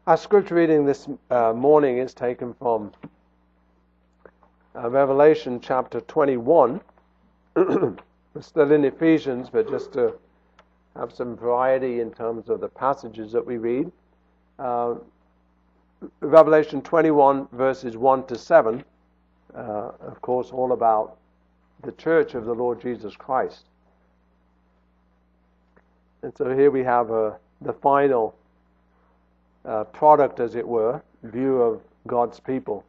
Our scripture reading this morning is taken from Revelation chapter 21. We're still in Ephesians, but just to have some variety in terms of the passages that we read. Revelation 21 verses 1 to 7, of course all about the church of the Lord Jesus Christ. And so here we have the final product, as it were, view of God's people.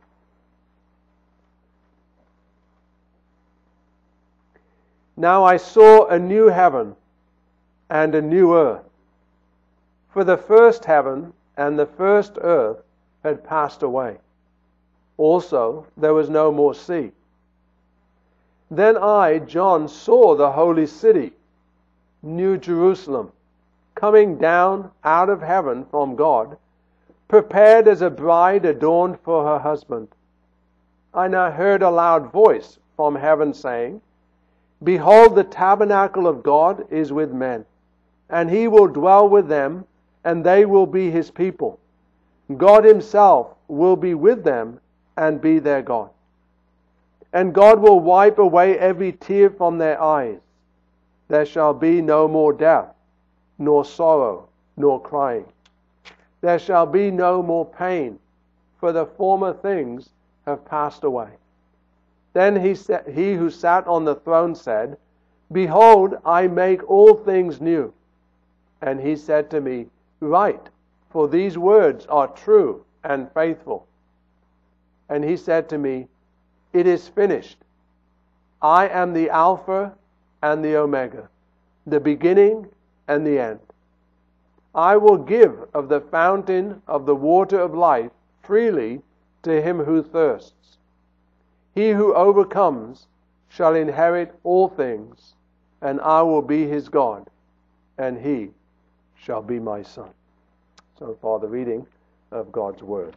Now I saw a new heaven and a new earth, for the first heaven and the first earth had passed away. Also there was no more sea. Then I, John, saw the holy city, New Jerusalem, coming down out of heaven from God, prepared as a bride adorned for her husband. I now heard a loud voice from heaven saying, Behold, the tabernacle of God is with men, and He will dwell with them, and they will be His people. God Himself will be with them and be their God. And God will wipe away every tear from their eyes. There shall be no more death, nor sorrow, nor crying. There shall be no more pain, for the former things have passed away. Then he who sat on the throne said, Behold, I make all things new. And He said to me, Write, for these words are true and faithful. And He said to me, It is finished. I am the Alpha and the Omega, the beginning and the end. I will give of the fountain of the water of life freely to him who thirsts. He who overcomes shall inherit all things, and I will be his God, and he shall be my son. So far the reading of God's Word.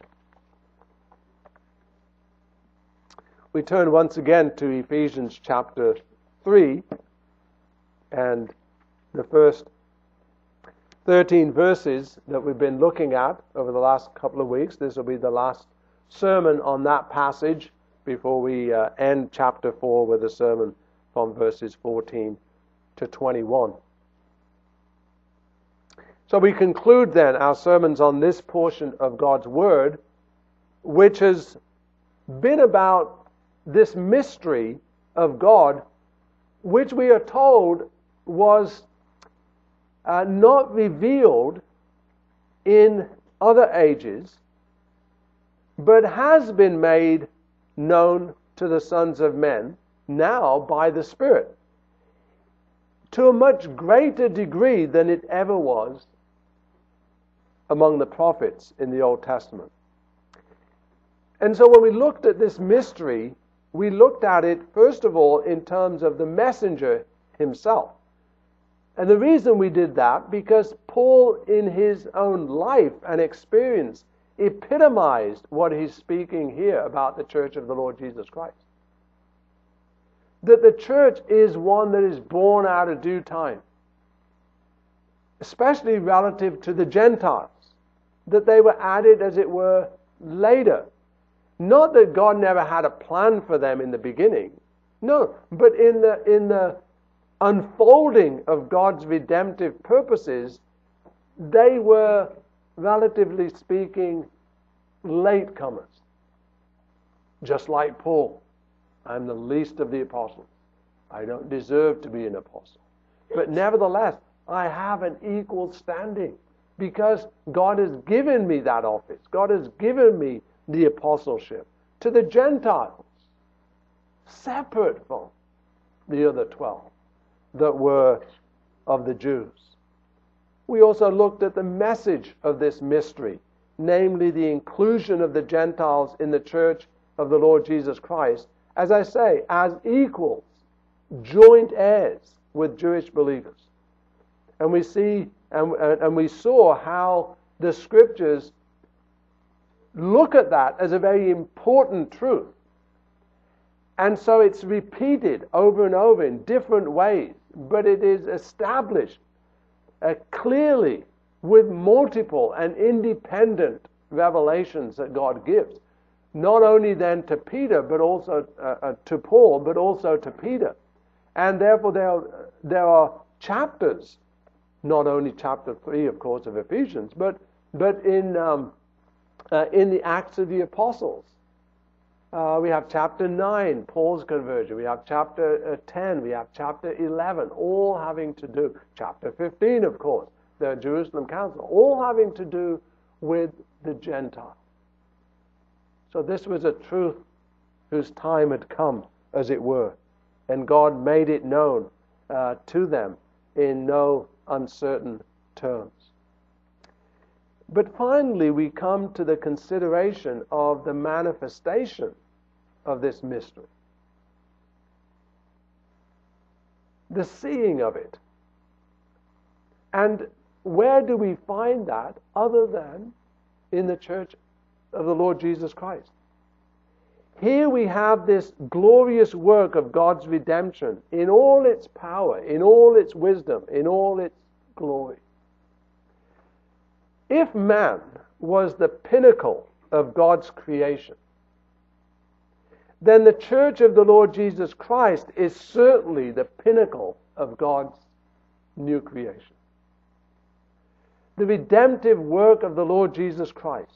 We turn once again to Ephesians chapter 3, and the first 13 verses that we've been looking at over the last couple of weeks. This will be the last sermon on that passage before we end chapter 4 with a sermon from verses 14 to 21. So we conclude then our sermons on this portion of God's Word, which has been about this mystery of God, which we are told was not revealed in other ages, but has been made known to the sons of men now by the Spirit, to a much greater degree than it ever was among the prophets in the Old Testament. And so when we looked at this mystery, we looked at it, first of all, in terms of the messenger himself. And the reason we did that, because Paul, in his own life and experience, epitomized what he's speaking here about the church of the Lord Jesus Christ. That the church is one that is born out of due time, especially relative to the Gentiles, that they were added, as it were, later. Not that God never had a plan for them in the beginning, no, but in the unfolding of God's redemptive purposes, they were, relatively speaking, latecomers. Just like Paul. I'm the least of the apostles. I don't deserve to be an apostle. But nevertheless, I have an equal standing because God has given me that office. God has given me the apostleship to the Gentiles, separate from the other 12 that were of the Jews. We also looked at the message of this mystery, namely the inclusion of the Gentiles in the church of the Lord Jesus Christ, as I say, as equals, joint heirs with Jewish believers. And we see and we saw how the Scriptures look at that as a very important truth. And so it's repeated over and over in different ways, but it is established clearly with multiple and independent revelations that God gives, not only then to Peter, but also to Paul, but also to Peter. And therefore there are chapters, not only chapter 3, of course, of Ephesians, but in the Acts of the Apostles. We have chapter 9, Paul's conversion. We have chapter 10. We have chapter 11, all having to do, chapter 15, of course, the Jerusalem Council, all having to do with the Gentile. So this was a truth whose time had come, as it were, and God made it known to them in no uncertain terms. But finally, we come to the consideration of the manifestation of this mystery. The seeing of it. And where do we find that other than in the church of the Lord Jesus Christ? Here we have this glorious work of God's redemption in all its power, in all its wisdom, in all its glory. If man was the pinnacle of God's creation, then the church of the Lord Jesus Christ is certainly the pinnacle of God's new creation. The redemptive work of the Lord Jesus Christ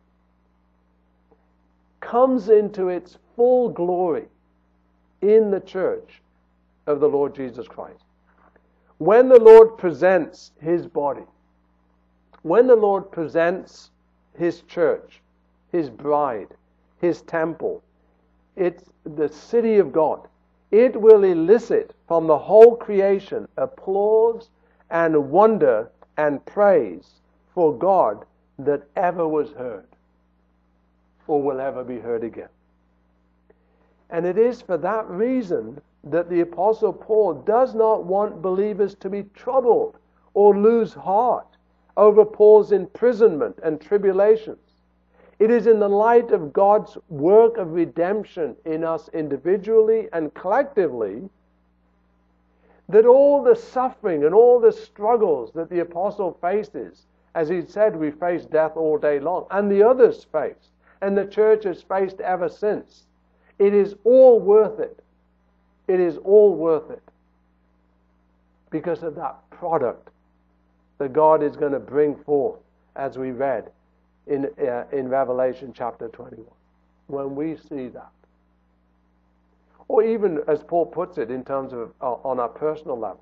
comes into its full glory in the church of the Lord Jesus Christ. When the Lord presents His body, when the Lord presents His church, His bride, His temple, it's the city of God, it will elicit from the whole creation applause and wonder and praise for God that ever was heard or will ever be heard again. And it is for that reason that the Apostle Paul does not want believers to be troubled or lose heart over Paul's imprisonment and tribulations. It is in the light of God's work of redemption in us individually and collectively that all the suffering and all the struggles that the apostle faces, as he said, we face death all day long, and the others face, and the church has faced ever since, it is all worth it. It is all worth it because of that product that God is going to bring forth, as we read in Revelation chapter 21. When we see that, or even as Paul puts it in terms of on a personal level,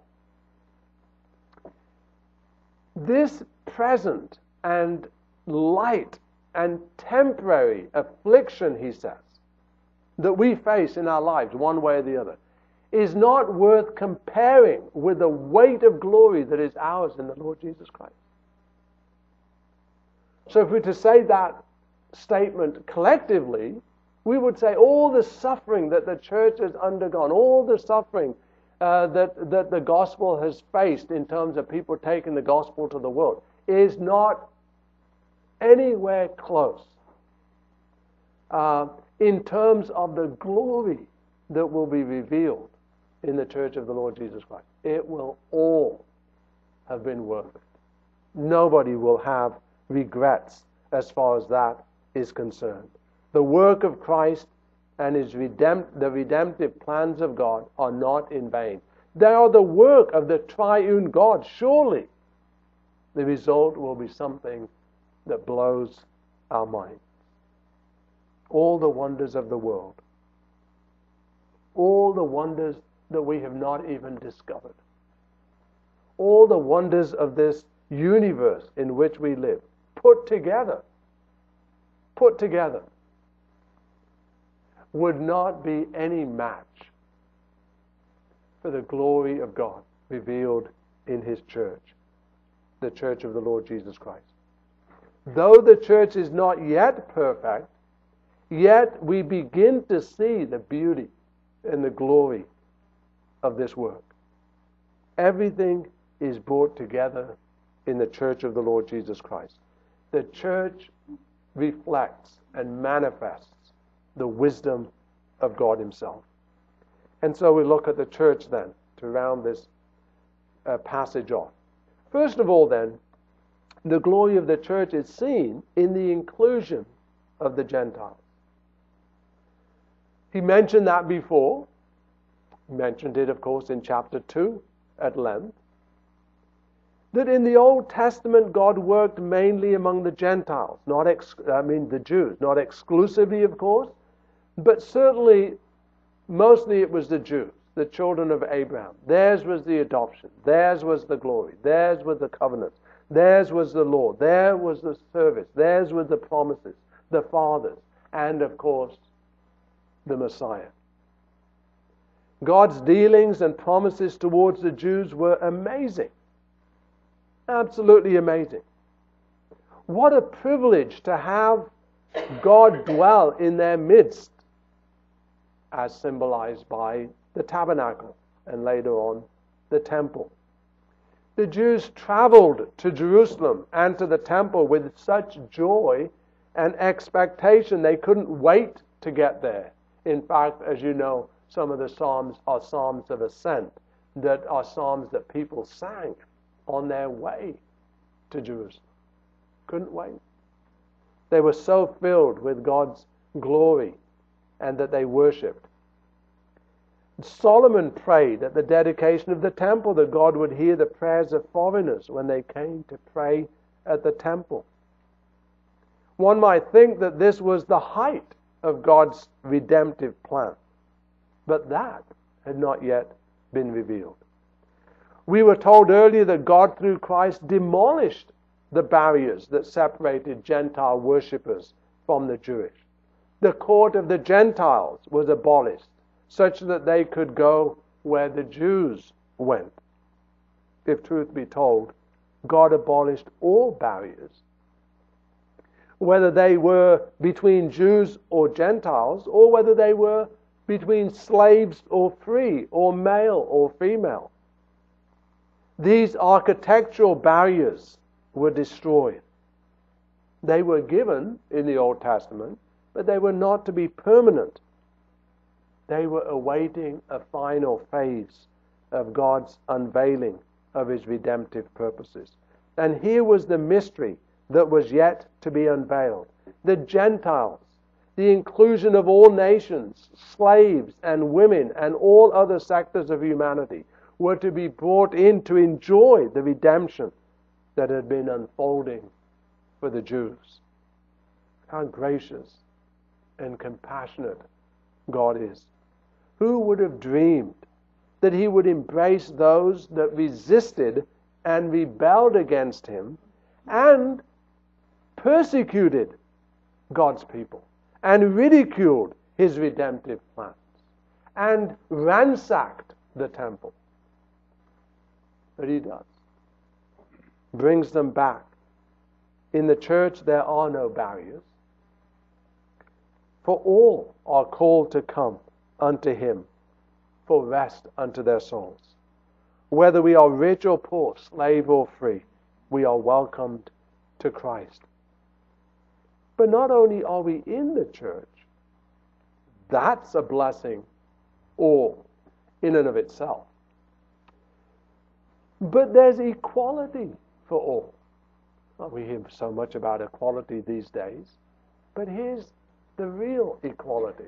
this present and light and temporary affliction, he says, that we face in our lives one way or the other, is not worth comparing with the weight of glory that is ours in the Lord Jesus Christ. So if we were to say that statement collectively, we would say all the suffering that the church has undergone, all the suffering that the gospel has faced in terms of people taking the gospel to the world, is not anywhere close in terms of the glory that will be revealed in the church of the Lord Jesus Christ. It will all have been worth it. Nobody will have regrets as far as that is concerned. The work of Christ and the redemptive plans of God are not in vain. They are the work of the triune God. Surely the result will be something that blows our minds. All the wonders of the world, all the wonders that we have not even discovered, all the wonders of this universe in which we live, put together, would not be any match for the glory of God revealed in His church, the church of the Lord Jesus Christ. Though the church is not yet perfect, yet we begin to see the beauty and the glory of this work. Everything is brought together in the church of the Lord Jesus Christ. The church reflects and manifests the wisdom of God Himself. And so we look at the church then to round this passage off. First of all then, the glory of the church is seen in the inclusion of the Gentiles. He mentioned that before. He mentioned it, of course, in chapter 2 at length. That in the Old Testament, God worked mainly among the Gentiles, the Jews, not exclusively, of course, but certainly, mostly it was the Jews, the children of Abraham. Theirs was the adoption. Theirs was the glory. Theirs was the covenant. Theirs was the law. Theirs was the service. Theirs were the promises, the fathers, and, of course, the Messiah. God's dealings and promises towards the Jews were amazing. Absolutely amazing. What a privilege to have God dwell in their midst, as symbolized by the tabernacle and later on the temple. The Jews traveled to Jerusalem and to the temple with such joy and expectation they couldn't wait to get there. In fact, as you know, some of the psalms are psalms of ascent, that are psalms that people sang on their way to Jerusalem. Couldn't wait. They were so filled with God's glory and that they worshipped. Solomon prayed at the dedication of the temple that God would hear the prayers of foreigners when they came to pray at the temple. One might think that this was the height of God's redemptive plan, but that had not yet been revealed. We were told earlier that God, through Christ, demolished the barriers that separated Gentile worshippers from the Jewish. The court of the Gentiles was abolished, such that they could go where the Jews went. If truth be told, God abolished all barriers, whether they were between Jews or Gentiles, or whether they were between slaves or free, or male or female. These architectural barriers were destroyed. They were given in the Old Testament, but they were not to be permanent. They were awaiting a final phase of God's unveiling of His redemptive purposes. And here was the mystery that was yet to be unveiled. The Gentiles, the inclusion of all nations, slaves and women and all other sectors of humanity, were to be brought in to enjoy the redemption that had been unfolding for the Jews. How gracious and compassionate God is. Who would have dreamed that He would embrace those that resisted and rebelled against Him and persecuted God's people and ridiculed His redemptive plans and ransacked the temple? But He does. Brings them back. In the church there are no barriers, for all are called to come unto Him for rest unto their souls. Whether we are rich or poor, slave or free, we are welcomed to Christ. But not only are we in the church, that's a blessing all in and of itself. But there's equality for all. Well, we hear so much about equality these days, but here's the real equality.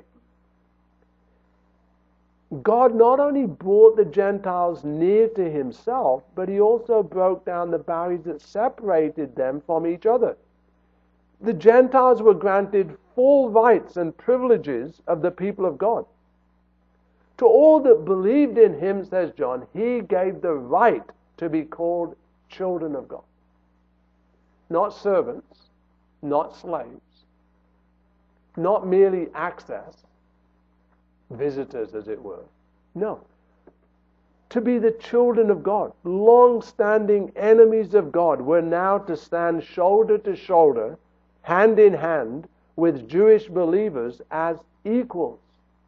God not only brought the Gentiles near to Himself, but He also broke down the barriers that separated them from each other. The Gentiles were granted full rights and privileges of the people of God. To all that believed in Him, says John, He gave the right to be called children of God. Not servants, not slaves, not merely access, visitors as it were. No. To be the children of God, long-standing enemies of God, were now to stand shoulder to shoulder, hand in hand, with Jewish believers as equals.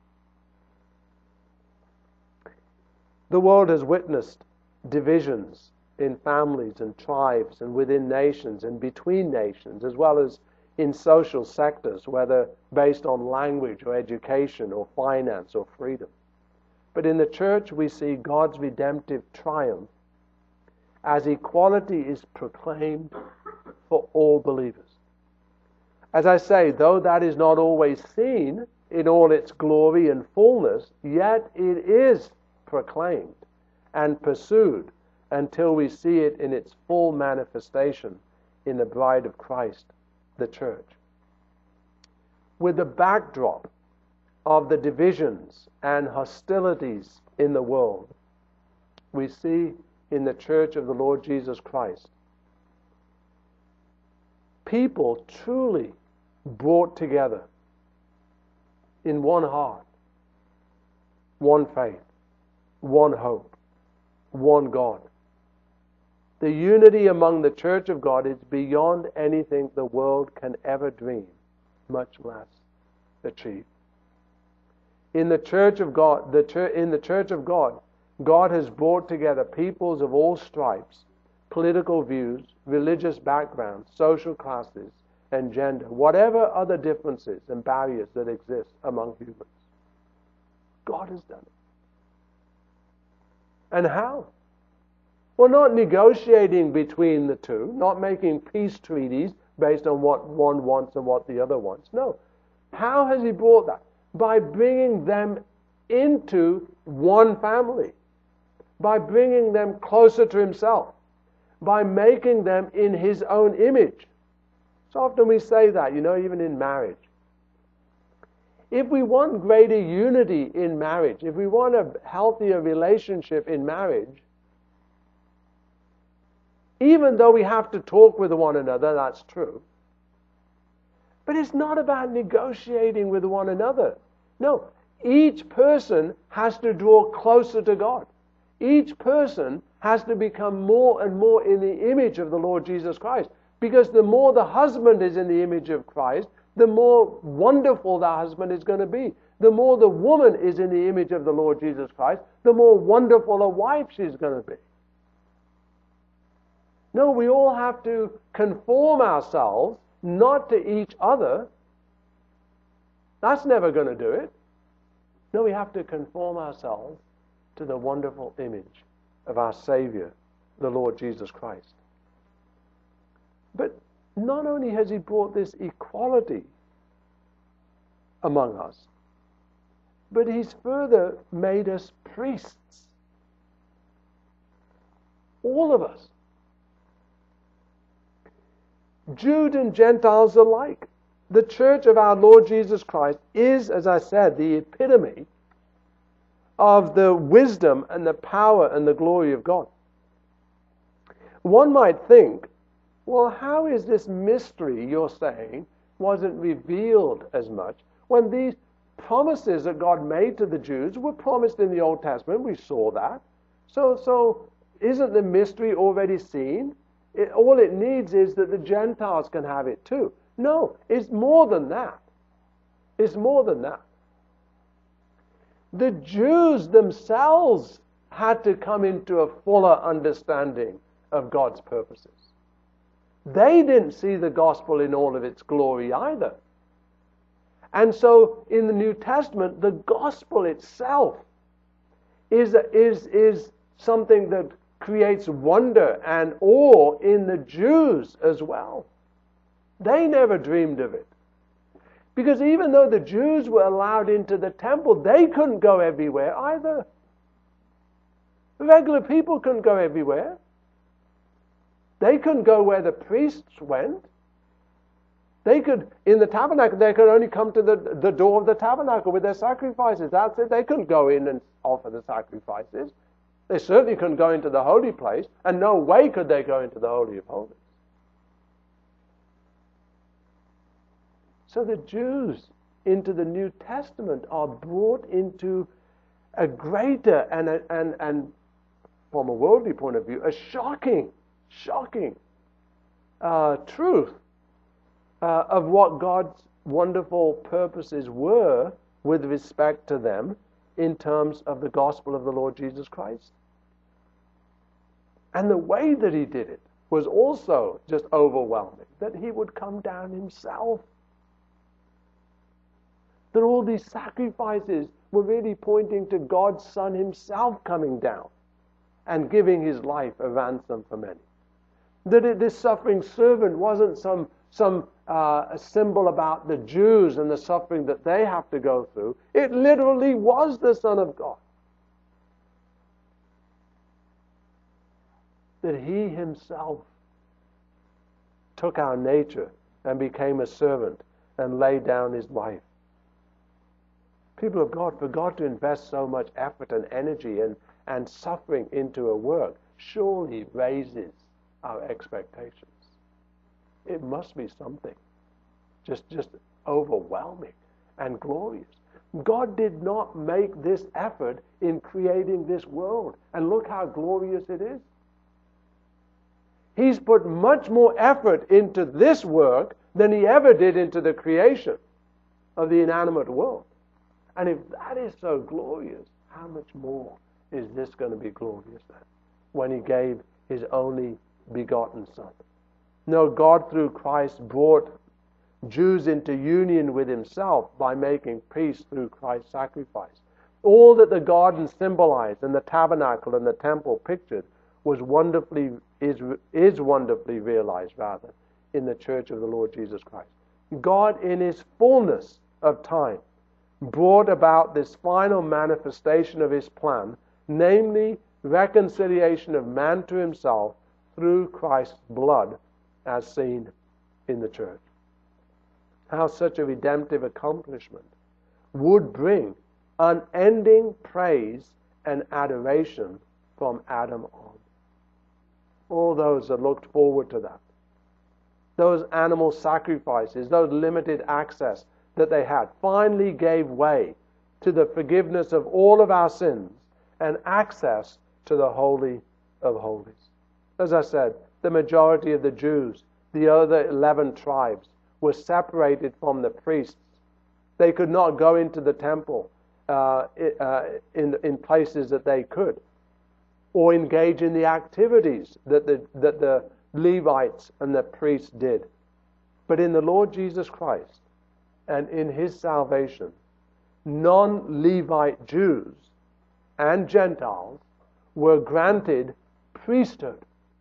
The world has witnessed divisions in families and tribes and within nations and between nations, as well as in social sectors, whether based on language or education or finance or freedom. But in the church we see God's redemptive triumph as equality is proclaimed for all believers. As I say, though that is not always seen in all its glory and fullness, yet it is proclaimed and pursued until we see it in its full manifestation in the bride of Christ, the church. With the backdrop of the divisions and hostilities in the world, we see in the church of the Lord Jesus Christ people truly brought together in one heart, one faith, one hope, one God. The unity among the church of God is beyond anything the world can ever dream, much less achieve. In the church of God, God has brought together peoples of all stripes, political views, religious backgrounds, social classes, and gender, whatever other differences and barriers that exist among humans. God has done it. And how? Well, not negotiating between the two, not making peace treaties based on what one wants and what the other wants. No. How has He brought that? By bringing them into one family, by bringing them closer to Himself, by making them in His own image. So often we say that, even in marriage. If we want greater unity in marriage, if we want a healthier relationship in marriage, even though we have to talk with one another, that's true. But it's not about negotiating with one another. No, each person has to draw closer to God. Each person has to become more and more in the image of the Lord Jesus Christ. Because the more the husband is in the image of Christ, the more wonderful the husband is going to be. The more the woman is in the image of the Lord Jesus Christ, the more wonderful a wife she's going to be. No, we all have to conform ourselves, not to each other. That's never going to do it. No, we have to conform ourselves to the wonderful image of our Savior, the Lord Jesus Christ. But not only has He brought this equality among us, but He's further made us priests. All of us. Jews and Gentiles alike. The church of our Lord Jesus Christ is, as I said, the epitome of the wisdom and the power and the glory of God. One might think, well, how is this mystery you're saying wasn't revealed as much when these promises that God made to the Jews were promised in the Old Testament? We saw that. So isn't the mystery already seen? All it needs is that the Gentiles can have it too. No, it's more than that. It's more than that. The Jews themselves had to come into a fuller understanding of God's purposes. They didn't see the gospel in all of its glory either. And so in the New Testament, the gospel itself is something that creates wonder and awe in the Jews as well. They never dreamed of it. Because even though the Jews were allowed into the temple, they couldn't go everywhere either. Regular people couldn't go everywhere. They couldn't go where the priests went. They could, in the tabernacle, they could only come to the door of the tabernacle with their sacrifices. That's it. They couldn't go in and offer the sacrifices. They certainly couldn't go into the holy place, and no way could they go into the Holy of Holies. So the Jews into the New Testament are brought into a greater and from a worldly point of view, a shocking truth of what God's wonderful purposes were with respect to them in terms of the gospel of the Lord Jesus Christ. And the way that He did it was also just overwhelming, that He would come down Himself. That all these sacrifices were really pointing to God's Son Himself coming down and giving His life a ransom for many. That this suffering servant wasn't some a symbol about the Jews and the suffering that they have to go through. It literally was the Son of God. That He Himself took our nature and became a servant and laid down His life. People of God, for God to invest so much effort and energy and suffering into a work surely raises our expectations. It must be something just overwhelming and glorious. God did not make this effort in creating this world, and look how glorious it is. He's put much more effort into this work than He ever did into the creation of the inanimate world. And if that is so glorious, how much more is this going to be glorious then, when He gave His only begotten Son? No, God through Christ brought Jews into union with Himself by making peace through Christ's sacrifice. All that the garden symbolized and the tabernacle and the temple pictured is wonderfully realized in the church of the Lord Jesus Christ. God in His fullness of time brought about this final manifestation of His plan, namely reconciliation of man to Himself through Christ's blood, as seen in the church. How such a redemptive accomplishment would bring unending praise and adoration from Adam on. All those that looked forward to that, those animal sacrifices, those limited access that they had, finally gave way to the forgiveness of all of our sins and access to the Holy of Holies. As I said, the majority of the Jews, the other 11 tribes, were separated from the priests. They could not go into the temple in places that they could, or engage in the activities that the Levites and the priests did. But in the Lord Jesus Christ and in His salvation, non-Levite Jews and Gentiles were granted priesthood.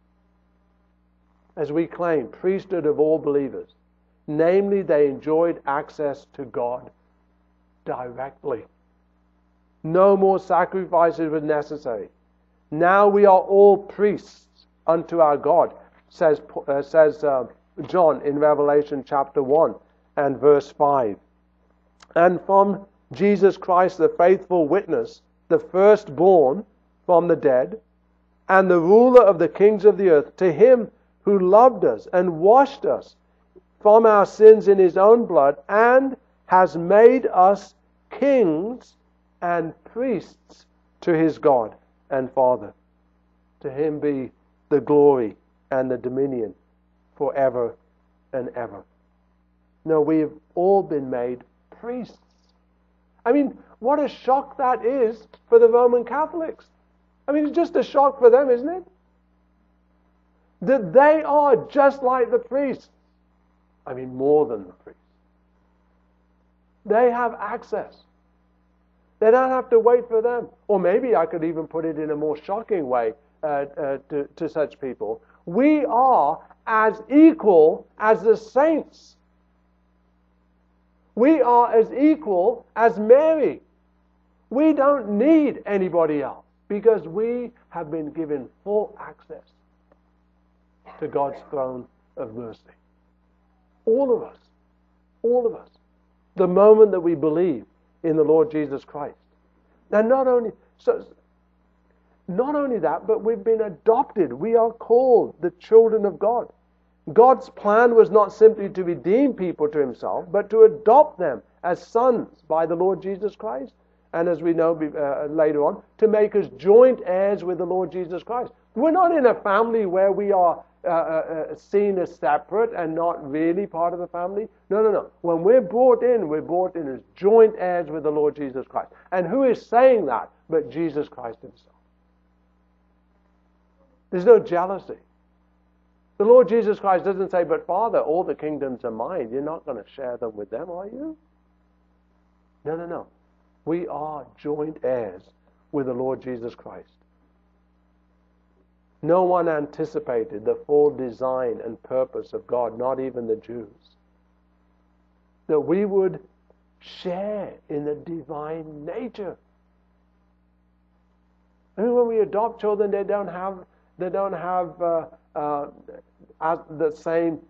As we claim, priesthood of all believers. Namely, they enjoyed access to God directly. No more sacrifices were necessary. Now we are all priests unto our God, says John in Revelation chapter 1 and verse 5. And from Jesus Christ, the faithful witness, the firstborn from the dead, and the ruler of the kings of the earth, to Him who loved us and washed us from our sins in His own blood, and has made us kings and priests to His God and Father. To Him be the glory and the dominion forever and ever. No, we have all been made priests. I mean, what a shock that is for the Roman Catholics. I mean, it's just a shock for them, isn't it? That they are just like the priests. I mean, more than the priests. They have access. They don't have to wait for them. Or maybe I could even put it in a more shocking way to such people. We are as equal as the saints. We are as equal as Mary. We don't need anybody else because we have been given full access to God's throne of mercy. All of us. All of us. The moment that we believe in the Lord Jesus Christ. And not only that, but we've been adopted. We are called the children of God. God's plan was not simply to redeem people to Himself, but to adopt them as sons by the Lord Jesus Christ. And as we know later on, to make us joint heirs with the Lord Jesus Christ. We're not in a family where we are seen as separate and not really part of the family. No. When we're brought in as joint heirs with the Lord Jesus Christ. And who is saying that but Jesus Christ Himself? There's no jealousy. The Lord Jesus Christ doesn't say, but Father, all the kingdoms are mine. You're not going to share them with them, are you? No. We are joint heirs with the Lord Jesus Christ. No one anticipated the full design and purpose of God, not even the Jews. That we would share in the divine nature. I mean, when we adopt children, they don't have the same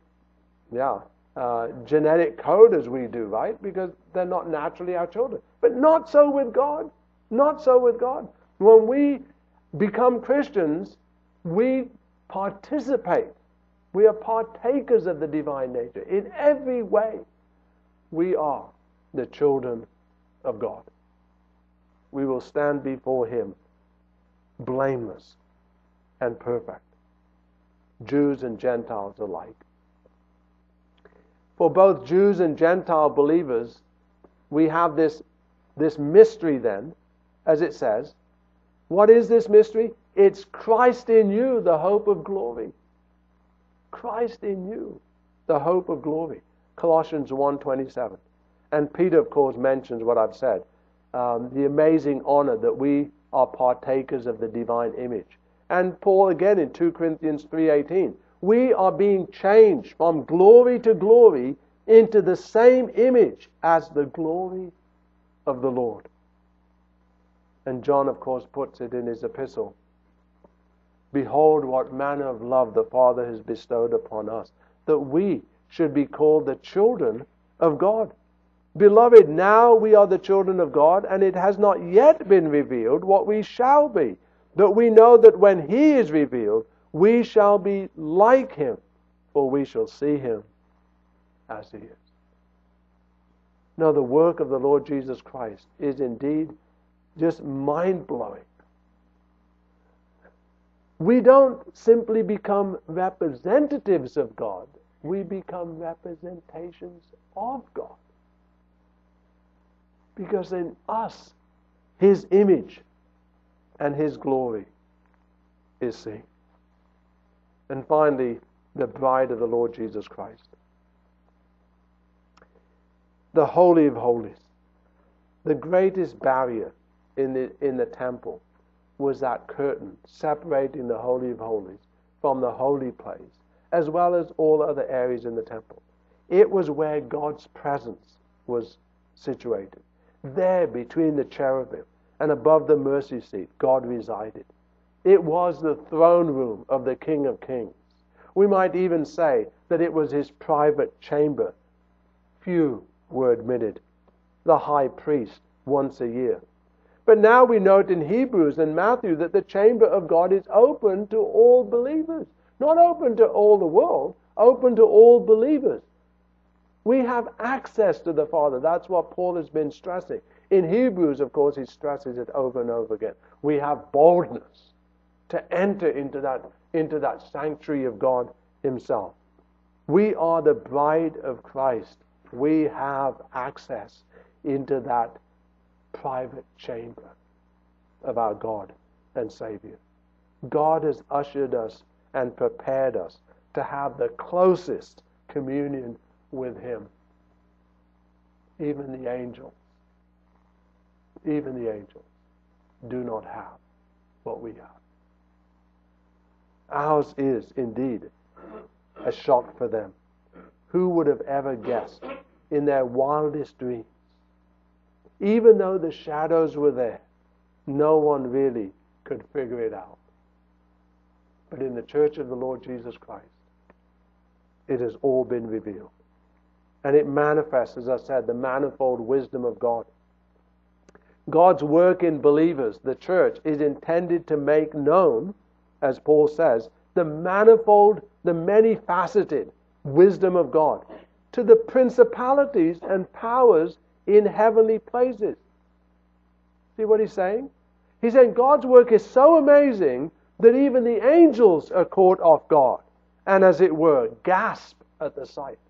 genetic code as we do, right? Because they're not naturally our children. But not so with God. Not so with God. When we become Christians, we participate. We are partakers of the divine nature. In every way, we are the children of God. We will stand before Him blameless and perfect, Jews and Gentiles alike. For both Jews and Gentile believers, we have this mystery then, as it says. What is this mystery? It's Christ in you, the hope of glory. Christ in you, the hope of glory. Colossians 1:27. And Peter, of course, mentions what I've said. The amazing honor that we are partakers of the divine image. And Paul again in 2 Corinthians 3:18. We are being changed from glory to glory into the same image as the glory of the Lord. And John, of course, puts it in his epistle. Behold what manner of love the Father has bestowed upon us, that we should be called the children of God. Beloved, now we are the children of God, and it has not yet been revealed what we shall be. But we know that when He is revealed, we shall be like Him, for we shall see Him as He is. Now, the work of the Lord Jesus Christ is indeed just mind-blowing. We don't simply become representatives of God. We become representations of God. Because in us, His image and His glory is seen. And finally, the bride of the Lord Jesus Christ. The Holy of Holies. The greatest barrier in the temple was that curtain separating the Holy of Holies from the holy place, as well as all other areas in the temple. It was where God's presence was situated. There, between the cherubim and above the mercy seat, God resided. It was the throne room of the King of Kings. We might even say that it was His private chamber. Few were admitted. The high priest once a year. But now we note in Hebrews and Matthew that the chamber of God is open to all believers. Not open to all the world, open to all believers. We have access to the Father. That's what Paul has been stressing. In Hebrews, of course, he stresses it over and over again. We have boldness to enter into that sanctuary of God Himself. We are the bride of Christ. We have access into that private chamber of our God and Savior. God has ushered us and prepared us to have the closest communion with Him. Even the angels do not have what we have. Ours is indeed a shock for them. Who would have ever guessed in their wildest dreams? Even though the shadows were there, no one really could figure it out. But in the church of the Lord Jesus Christ, it has all been revealed. And it manifests, as I said, the manifold wisdom of God. God's work in believers, the church, is intended to make known, as Paul says, the manifold, the many-faceted wisdom of God to the principalities and powers in heavenly places. See what he's saying? He's saying God's work is so amazing that even the angels are caught off guard and, as it were, gasp at the sight.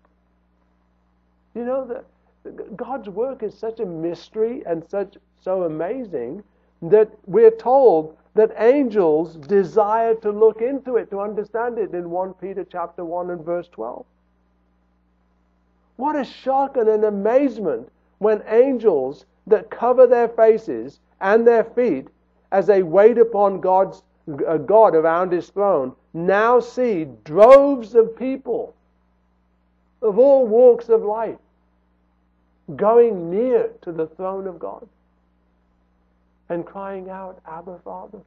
You know, that God's work is such a mystery and so amazing that we're told that angels desire to look into it, to understand it in 1 Peter chapter 1 and verse 12. What a shock and an amazement when angels that cover their faces and their feet as they wait upon God's God around his throne, now see droves of people of all walks of life going near to the throne of God and crying out, Abba, Father.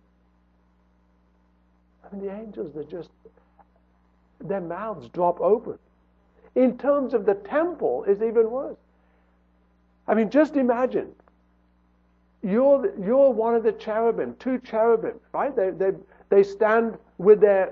I mean, the angels are just, their mouths drop open. In terms of the temple, it's even worse. I mean, just imagine, you're one of the cherubim, two cherubim, right? They stand with their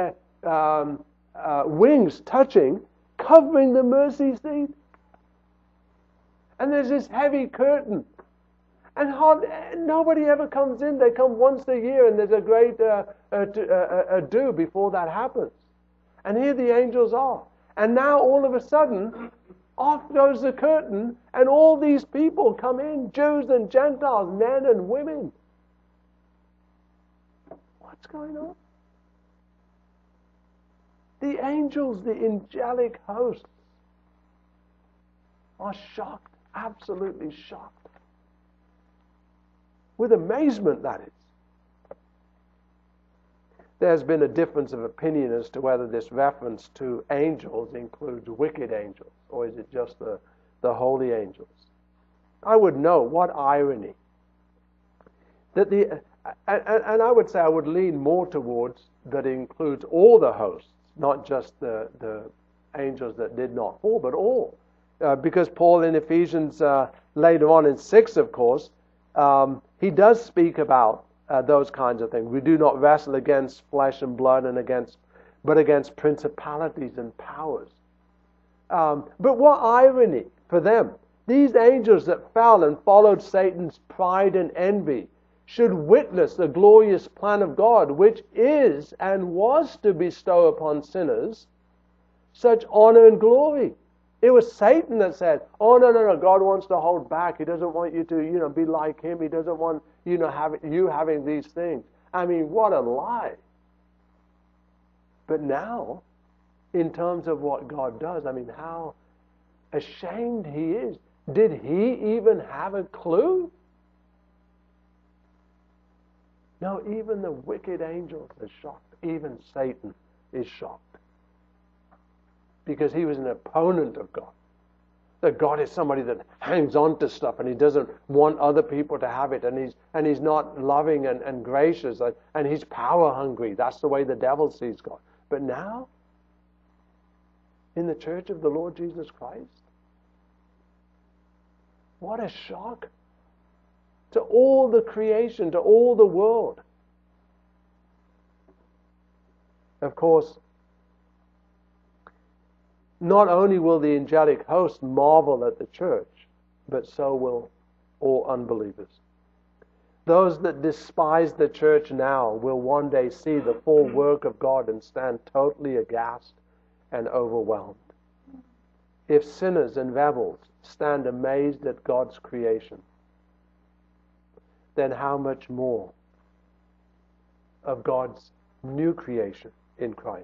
wings touching, covering the mercy seat. And there's this heavy curtain. And nobody ever comes in. They come once a year, and there's a great ado before that happens. And here the angels are. And now all of a sudden, off goes the curtain, and all these people come in, Jews and Gentiles, men and women. What's going on? The angels, the angelic hosts, are shocked, absolutely shocked. With amazement, that is. There's been a difference of opinion as to whether this reference to angels includes wicked angels, or is it just the holy angels. I would know, what irony, that and I would say I would lean more towards that it includes all the hosts, not just the angels that did not fall, but all. Because Paul in Ephesians, later on in 6, of course, he does speak about those kinds of things. We do not wrestle against flesh and blood but against principalities and powers. But what irony for them. These angels that fell and followed Satan's pride and envy should witness the glorious plan of God, which is and was to bestow upon sinners such honor and glory. It was Satan that said, oh, no, God wants to hold back. He doesn't want you to, be like him. He doesn't want, having these things. I mean, what a lie. But now, in terms of what God does, I mean, how ashamed he is. Did he even have a clue? No, even the wicked angels are shocked. Even Satan is shocked. Because he was an opponent of God. That God is somebody that hangs on to stuff and he doesn't want other people to have it, and he's not loving and gracious, and he's power hungry. That's the way the devil sees God. But now, in the church of the Lord Jesus Christ, what a shock to all the creation, to all the world. Of course, not only will the angelic host marvel at the church, but so will all unbelievers. Those that despise the church now will one day see the full work of God and stand totally aghast and overwhelmed. If sinners and rebels stand amazed at God's creation, then how much more of God's new creation in Christ?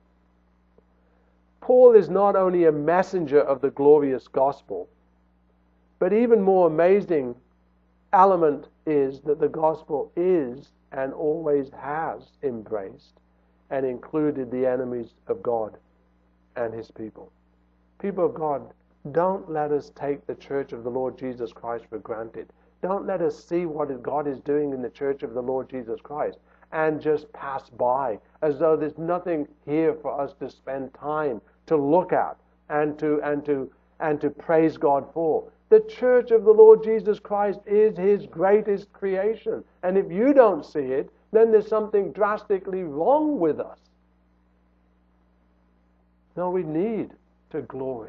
Paul is not only a messenger of the glorious gospel, but even more amazing element is that the gospel is and always has embraced and included the enemies of God and his people. People of God, don't let us take the church of the Lord Jesus Christ for granted. Don't let us see what God is doing in the church of the Lord Jesus Christ and just pass by as though there's nothing here for us to spend time to look at and to praise God for. The church of the Lord Jesus Christ is his greatest creation. And if you don't see it, then there's something drastically wrong with us. No, we need to glory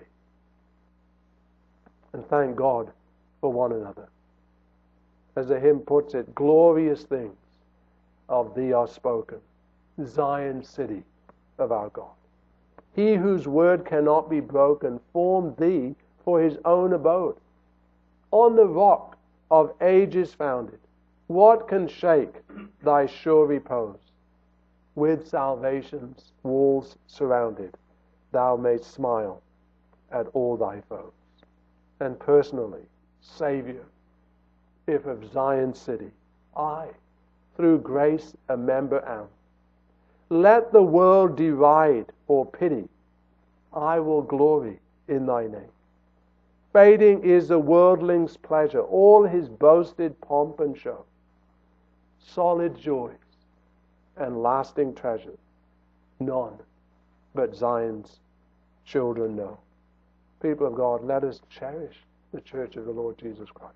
and thank God for one another. As the hymn puts it, glorious things of thee are spoken, Zion city of our God. He whose word cannot be broken formed thee for his own abode. On the rock of ages founded, what can shake thy sure repose? With salvation's walls surrounded, thou mayst smile at all thy foes. And personally, Savior, if of Zion city I through grace a member am. Let the world deride or pity, I will glory in thy name. Fading is the worldling's pleasure, all his boasted pomp and show. Solid joys and lasting treasures, none but Zion's children know. People of God, let us cherish the church of the Lord Jesus Christ.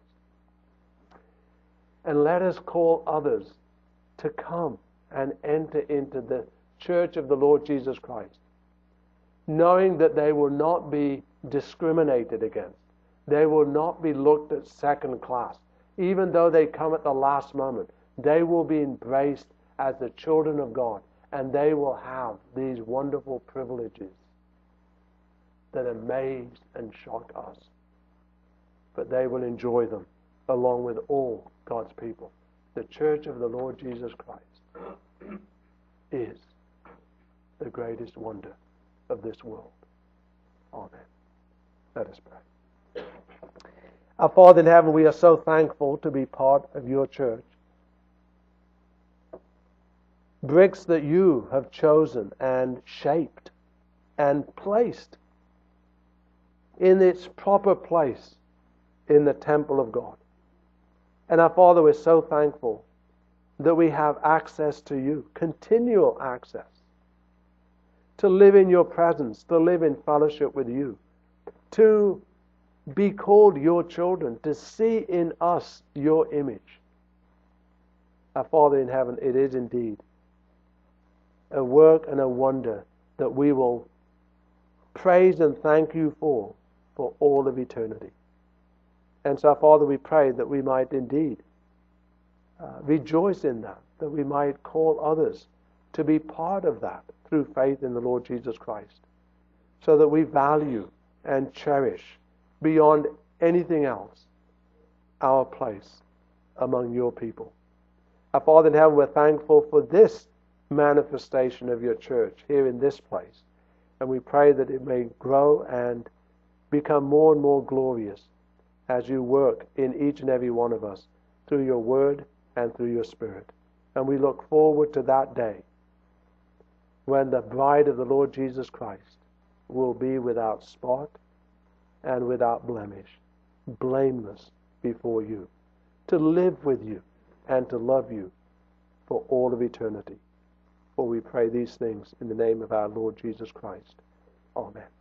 And let us call others to come and enter into the church of the Lord Jesus Christ, knowing that they will not be discriminated against. They will not be looked at second class. Even though they come at the last moment, they will be embraced as the children of God, and they will have these wonderful privileges that amaze and shock us. But they will enjoy them along with all God's people. The church of the Lord Jesus Christ is the greatest wonder of this world. Amen. Let us pray. Our Father in heaven, we are so thankful to be part of your church. Bricks that you have chosen and shaped and placed in its proper place in the temple of God. And our Father, we're so thankful that we have access to you, continual access, to live in your presence, to live in fellowship with you, to be called your children, to see in us your image. Our Father in heaven, it is indeed a work and a wonder that we will praise and thank you for all of eternity. And so, Father, we pray that we might indeed rejoice in that we might call others to be part of that through faith in the Lord Jesus Christ, so that we value and cherish beyond anything else our place among your people. Our Father in heaven, we're thankful for this manifestation of your church here in this place, and we pray that it may grow and become more and more glorious as you work in each and every one of us through your word and through your Spirit. And we look forward to that day when the bride of the Lord Jesus Christ will be without spot and without blemish, blameless before you, to live with you and to love you for all of eternity. For we pray these things in the name of our Lord Jesus Christ. Amen.